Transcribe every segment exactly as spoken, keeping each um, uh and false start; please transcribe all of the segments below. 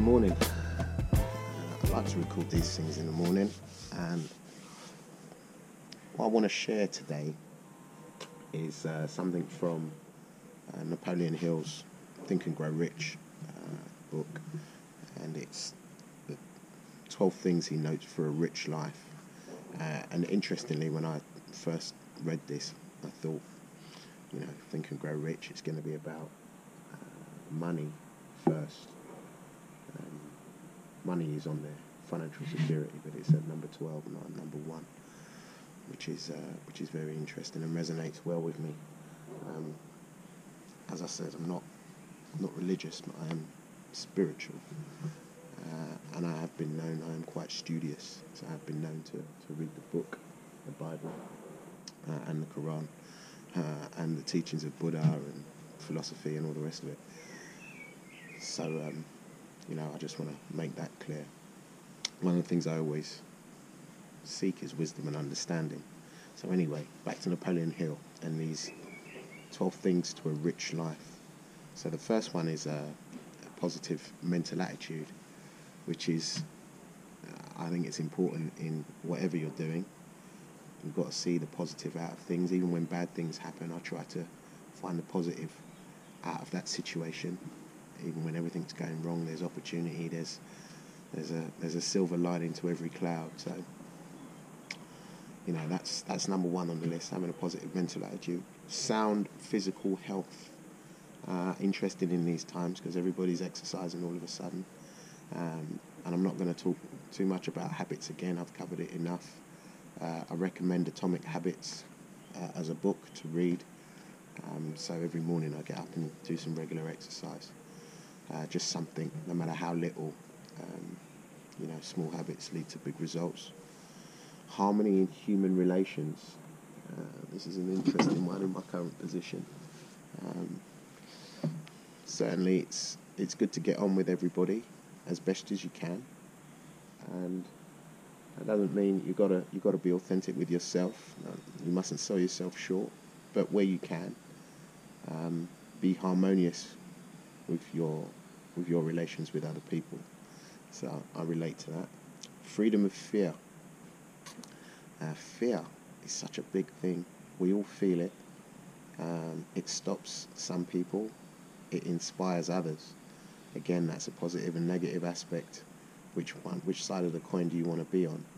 morning. Uh, I like to record these things in the morning, and what I want to share today is uh, something from uh, Napoleon Hill's Think and Grow Rich uh, book, and it's the twelve things he notes for a rich life. Uh, and interestingly, when I first read this, I thought, you know, Think and Grow Rich, it's going to be about uh, money first. Um, money is on there, financial security, but it's at number twelve, not at number one, which is uh, which is very interesting and resonates well with me. Um, as I said, I'm not not religious, but I am spiritual, uh, and I have been known. I am quite studious, so I have been known to, to read the book, the Bible, uh, and the Quran, uh, and the teachings of Buddha and philosophy and all the rest of it. So. Um, You know, I just want to make that clear. One of the things I always seek is wisdom and understanding. So anyway, back to Napoleon Hill and these twelve things to a rich life. So the first one is a, a positive mental attitude, which is, uh, I think it's important in whatever you're doing. You've got to see the positive out of things. Even when bad things happen, I try to find the positive out of that situation. Even when everything's going wrong, there's opportunity. There's there's a there's a silver lining to every cloud. So, you know, that's that's number one on the list. Having a positive mental attitude, sound physical health. Uh, interested in these times because everybody's exercising all of a sudden. Um, and I'm not going to talk too much about habits again. I've covered it enough. Uh, I recommend Atomic Habits uh, as a book to read. Um, so every morning I get up and do some regular exercise. Uh, just something, no matter how little, um, you know, small habits lead to big results. Harmony in human relations. Uh, this is an interesting one in my current position. Um, certainly, it's it's good to get on with everybody as best as you can, and that doesn't mean you gotta you gotta be authentic with yourself. No, you mustn't sell yourself short, but where you can, um, be harmonious with your with your relations with other people. So I relate to that. Freedom of fear. Uh, fear is such a big thing. We all feel it. Um, it stops some people. It inspires others. Again, that's a positive and negative aspect. Which one? Which side of the coin do you want to be on?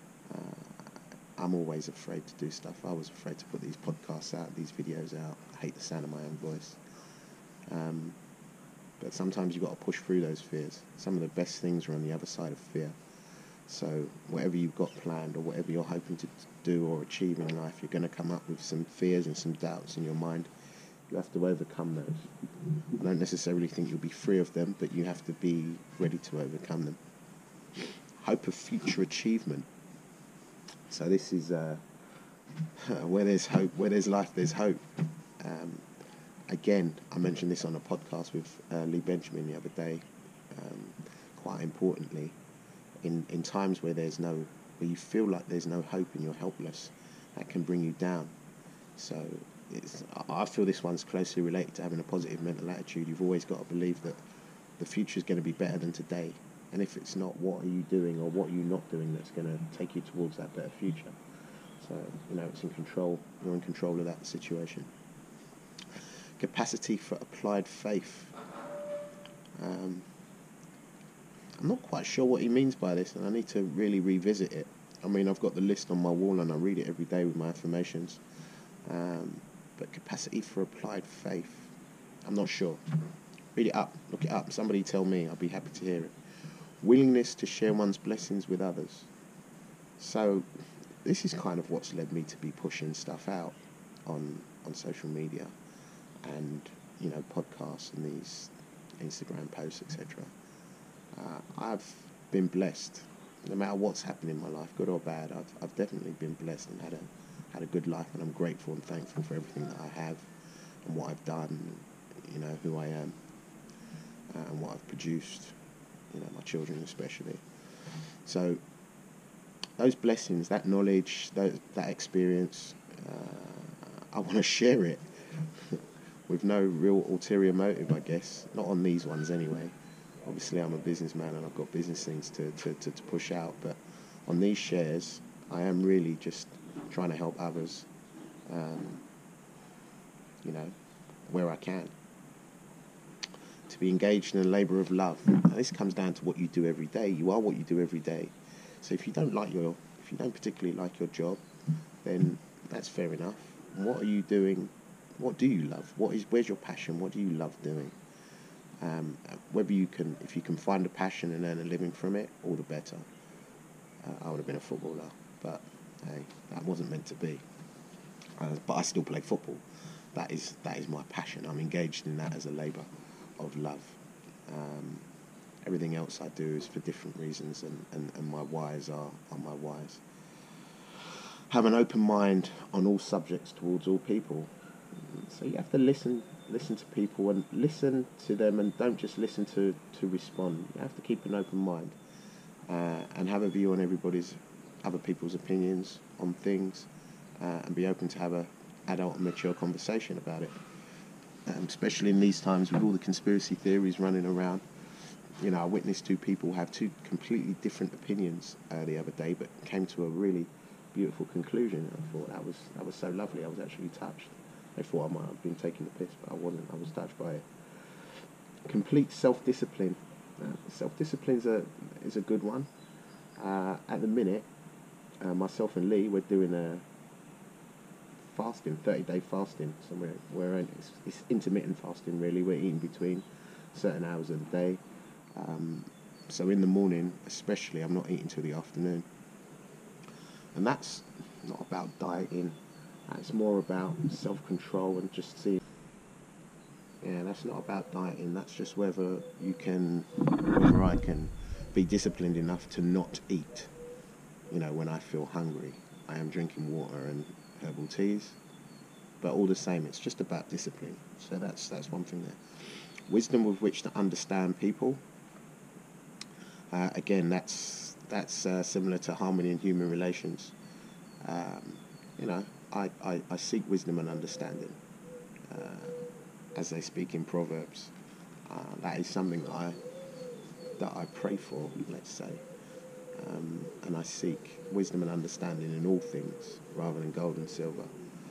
Uh, I'm always afraid to do stuff. I was afraid to put these podcasts out, these videos out. I hate the sound of my own voice. Um, But sometimes you've got to push through those fears. Some of the best things are on the other side of fear. So whatever you've got planned or whatever you're hoping to do or achieve in life, you're going to come up with some fears and some doubts in your mind. You have to overcome those. I don't necessarily think you'll be free of them, but you have to be ready to overcome them. Hope of future achievement. So this is uh, where there's hope, where there's life, there's hope. Um, Again, I mentioned this on a podcast with uh, Lee Benjamin the other day. Um, quite importantly, in, in times where there's no, where you feel like there's no hope and you're helpless, that can bring you down. So it's, I feel this one's closely related to having a positive mental attitude. You've always got to believe that the future is going to be better than today. And if it's not, what are you doing or what are you not doing that's going to take you towards that better future? So, you know, it's in control. You're in control of that situation. Capacity for applied faith. Um, I'm not quite sure what he means by this, and I need to really revisit it. I mean, I've got the list on my wall, and I read it every day with my affirmations. Um, but capacity for applied faith, I'm not sure. Read it up, look it up. Somebody tell me, I'll be happy to hear it. Willingness to share one's blessings with others. So this is kind of what's led me to be pushing stuff out on on social media. And, you know, podcasts and these Instagram posts, et cetera. Uh, I've been blessed. No matter what's happened in my life, good or bad, I've I've definitely been blessed and had a had a good life, and I'm grateful and thankful for everything that I have and what I've done, you know, who I am, uh, and what I've produced, you know, my children especially. So those blessings, that knowledge, that, that experience, uh, I want to share it. With no real ulterior motive, I guess. Not on these ones anyway. obviously I'm a businessman and I've got business things to, to, to, to push out, but on these shares, I am really just trying to help others, um, you know, where I can. To be engaged in a labour of love. Now, this comes down to what you do every day. You are what you do every day. So if you don't like your, if you don't particularly like your job, then that's fair enough. What are you doing? What do you love? What is? Where's your passion? What do you love doing? Um, whether you can, if you can find a passion and earn a living from it, all the better. Uh, I would have been a footballer, but hey, that wasn't meant to be. Uh, but I still play football. That is that is my passion. I'm engaged in that as a labour of love. Um, everything else I do is for different reasons, and, and, and my whys are, are my whys. Have an open mind on all subjects towards all people. So you have to listen listen to people and listen to them, and don't just listen to, to respond. You have to keep an open mind uh, and have a view on everybody's, other people's opinions on things, uh, and be open to have a adult and mature conversation about it. Um, especially in these times with all the conspiracy theories running around. You know, I witnessed two people have two completely different opinions uh, the other day, but came to a really beautiful conclusion. I thought that was that was so lovely. I was actually touched. They thought I might have been taking the piss, but I wasn't. I was touched by it. Complete self-discipline. Uh, self-discipline is a, is a good one. Uh, at the minute, uh, myself and Lee, we're doing a fasting, thirty-day fasting. So we're, we're in, it's, it's intermittent fasting, really. We're eating between certain hours of the day. Um, so in the morning, especially, I'm not eating till the afternoon. And that's not about dieting. That's more about self-control and just seeing. Yeah, that's not about dieting. That's just whether you can, whether I can be disciplined enough to not eat. You know, when I feel hungry, I am drinking water and herbal teas. But all the same, it's just about discipline. So that's that's one thing there. Wisdom with which to understand people. Uh, again, that's that's uh, similar to harmony in human relations. Um, you know, I, I, I seek wisdom and understanding, uh, as they speak in Proverbs. Uh, that is something that I that I pray for, let's say, um, and I seek wisdom and understanding in all things, rather than gold and silver.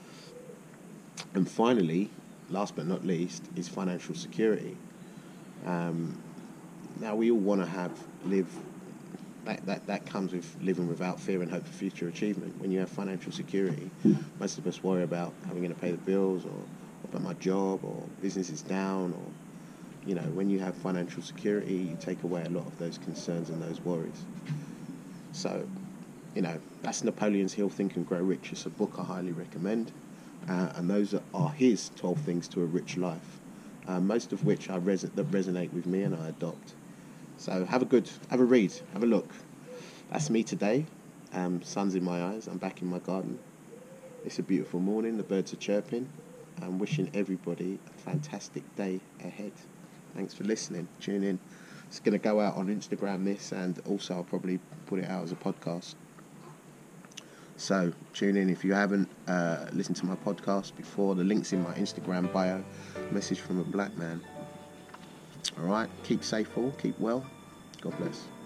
And finally, last but not least, is financial security. Um, now we all want to have live. That, that, that comes with living without fear and hope for future achievement. When you have financial security, most of us worry about how we're going to pay the bills, or about my job, or business is down, or, you know, when you have financial security, you take away a lot of those concerns and those worries. So, you know, that's Napoleon's Hill, Think and Grow Rich. It's a book I highly recommend, uh, and those are his twelve things to a rich life, uh, most of which I res- that resonate with me and I adopt. So have a good, have a read, have a look. That's me today. Um, sun's in my eyes. I'm back in my garden. It's a beautiful morning. The birds are chirping. I'm wishing everybody a fantastic day ahead. Thanks for listening. Tune in. It's going to go out on Instagram, this, and also I'll probably put it out as a podcast. So tune in. If you haven't uh, listened to my podcast before, the link's in my Instagram bio. Message from a black man. All right, keep safe all, keep well. God bless.